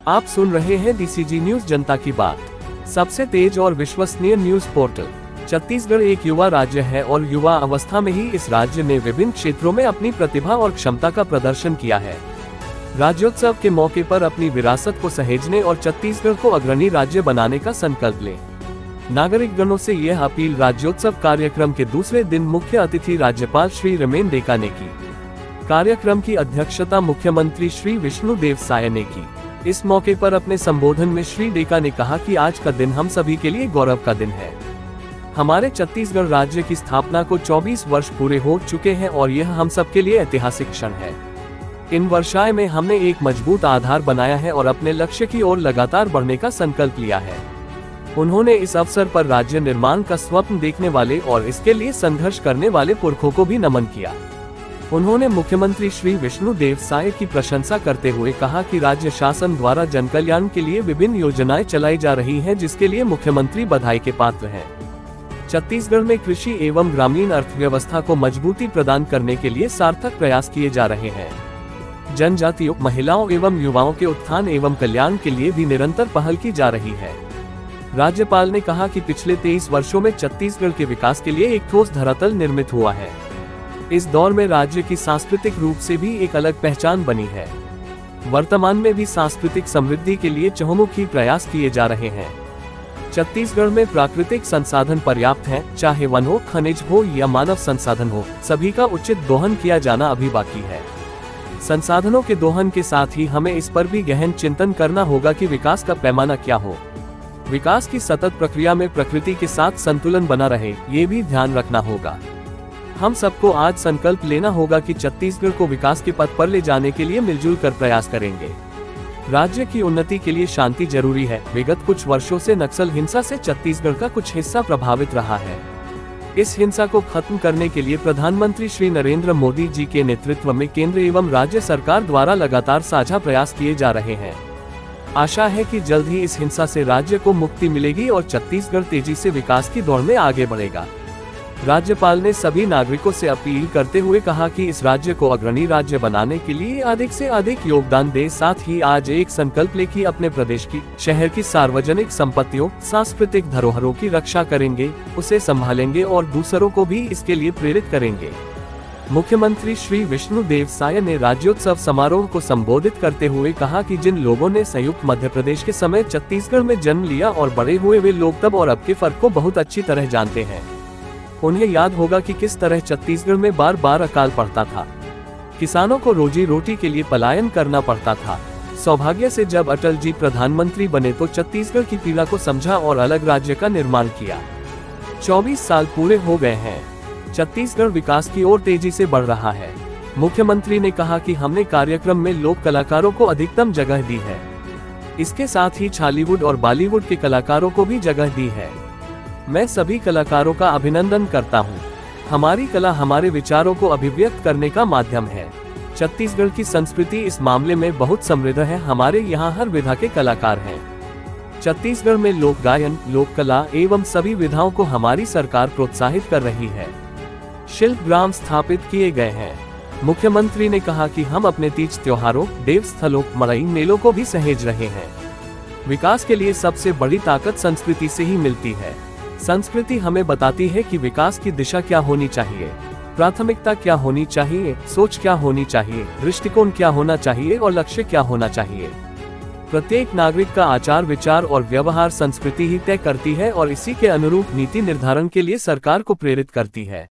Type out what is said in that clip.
आप सुन रहे हैं DCG न्यूज, जनता की बात, सबसे तेज और विश्वसनीय न्यूज पोर्टल। छत्तीसगढ़ एक युवा राज्य है और युवा अवस्था में ही इस राज्य ने विभिन्न क्षेत्रों में अपनी प्रतिभा और क्षमता का प्रदर्शन किया है। राज्योत्सव के मौके पर अपनी विरासत को सहेजने और छत्तीसगढ़ को अग्रणी राज्य बनाने का संकल्प लें। नागरिकगणों से यह अपील राज्योत्सव कार्यक्रम के दूसरे दिन मुख्य अतिथि राज्यपाल श्री रमेन डेका ने की। कार्यक्रम की अध्यक्षता मुख्यमंत्री श्री विष्णुदेव साय ने की। इस मौके पर अपने संबोधन में श्री डेका ने कहा कि आज का दिन हम सभी के लिए गौरव का दिन है। हमारे छत्तीसगढ़ राज्य की स्थापना को 24 वर्ष पूरे हो चुके हैं और यह हम सबके लिए ऐतिहासिक क्षण है। इन वर्षाएं में हमने एक मजबूत आधार बनाया है और अपने लक्ष्य की ओर लगातार बढ़ने का संकल्प लिया है। उन्होंने इस अवसर पर राज्य निर्माण का स्वप्न देखने वाले और इसके लिए संघर्ष करने वाले पुरखों को भी नमन किया। उन्होंने मुख्यमंत्री श्री विष्णुदेव साय की प्रशंसा करते हुए कहा कि राज्य शासन द्वारा जनकल्याण के लिए विभिन्न योजनाएं चलाई जा रही हैं, जिसके लिए मुख्यमंत्री बधाई के पात्र हैं। छत्तीसगढ़ में कृषि एवं ग्रामीण अर्थव्यवस्था को मजबूती प्रदान करने के लिए सार्थक प्रयास किए जा रहे हैं। जनजातियों, महिलाओं एवं युवाओं के उत्थान एवं कल्याण के लिए भी निरंतर पहल की जा रही है। राज्यपाल ने कहा कि पिछले 23 वर्षों में छत्तीसगढ़ के विकास के लिए एक ठोस धरातल निर्मित हुआ है। इस दौर में राज्य की सांस्कृतिक रूप से भी एक अलग पहचान बनी है। वर्तमान में भी सांस्कृतिक समृद्धि के लिए चहुमुखी प्रयास किए जा रहे हैं। छत्तीसगढ़ में प्राकृतिक संसाधन पर्याप्त हैं, चाहे वन हो, खनिज हो या मानव संसाधन हो, सभी का उचित दोहन किया जाना अभी बाकी है। संसाधनों के दोहन के साथ ही हमें इस पर भी गहन चिंतन करना होगा कि विकास का पैमाना क्या हो। विकास की सतत प्रक्रिया में प्रकृति के साथ संतुलन बना रहे, ये भी ध्यान रखना होगा। हम सबको आज संकल्प लेना होगा कि छत्तीसगढ़ को विकास के पथ पर ले जाने के लिए मिलजुल कर प्रयास करेंगे। राज्य की उन्नति के लिए शांति जरूरी है। विगत कुछ वर्षों से नक्सल हिंसा से छत्तीसगढ़ का कुछ हिस्सा प्रभावित रहा है। इस हिंसा को खत्म करने के लिए प्रधानमंत्री श्री नरेंद्र मोदी जी के नेतृत्व में केंद्र एवं राज्य सरकार द्वारा लगातार साझा प्रयास किए जा रहे हैं। आशा है कि जल्द ही इस हिंसा से राज्य को मुक्ति मिलेगी और छत्तीसगढ़ तेजी से विकास की दौड़ में आगे बढ़ेगा। राज्यपाल ने सभी नागरिकों से अपील करते हुए कहा कि इस राज्य को अग्रणी राज्य बनाने के लिए अधिक से अधिक योगदान दे। साथ ही आज एक संकल्प ले कि अपने प्रदेश की, शहर की सार्वजनिक संपत्तियों, सांस्कृतिक धरोहरों की रक्षा करेंगे, उसे संभालेंगे और दूसरों को भी इसके लिए प्रेरित करेंगे। मुख्यमंत्री श्री विष्णुदेव साय ने राज्योत्सव समारोह को संबोधित करते हुए कहा कि जिन लोगों ने संयुक्त मध्य प्रदेश के समय छत्तीसगढ़ में जन्म लिया और बड़े हुए, वे लोग तब और अब के फर्क को बहुत अच्छी तरह जानते हैं। उन्हें याद होगा कि किस तरह छत्तीसगढ़ में बार बार अकाल पड़ता था, किसानों को रोजी रोटी के लिए पलायन करना पड़ता था। सौभाग्य से जब अटल जी प्रधानमंत्री बने तो छत्तीसगढ़ की पीड़ा को समझा और अलग राज्य का निर्माण किया। 24 साल पूरे हो गए हैं, छत्तीसगढ़ विकास की ओर तेजी से बढ़ रहा है। मुख्यमंत्री ने कहा कि हमने कार्यक्रम में लोक कलाकारों को अधिकतम जगह दी है। इसके साथ ही छालीवुड और बॉलीवुड के कलाकारों को भी जगह दी है। मैं सभी कलाकारों का अभिनंदन करता हूं। हमारी कला हमारे विचारों को अभिव्यक्त करने का माध्यम है। छत्तीसगढ़ की संस्कृति इस मामले में बहुत समृद्ध है। हमारे यहाँ हर विधा के कलाकार हैं। छत्तीसगढ़ में लोक गायन, लोक कला एवं सभी विधाओं को हमारी सरकार प्रोत्साहित कर रही है। शिल्प ग्राम स्थापित किए गए हैं। मुख्यमंत्री ने कहा कि हम अपने तीज त्योहारों, देव स्थलों, मड़ई मेलों को भी सहेज रहे हैं। विकास के लिए सबसे बड़ी ताकत संस्कृति से ही मिलती है। संस्कृति हमें बताती है कि विकास की दिशा क्या होनी चाहिए, प्राथमिकता क्या होनी चाहिए, सोच क्या होनी चाहिए, दृष्टिकोण क्या होना चाहिए और लक्ष्य क्या होना चाहिए। प्रत्येक नागरिक का आचार विचार और व्यवहार संस्कृति ही तय करती है और इसी के अनुरूप नीति निर्धारण के लिए सरकार को प्रेरित करती है।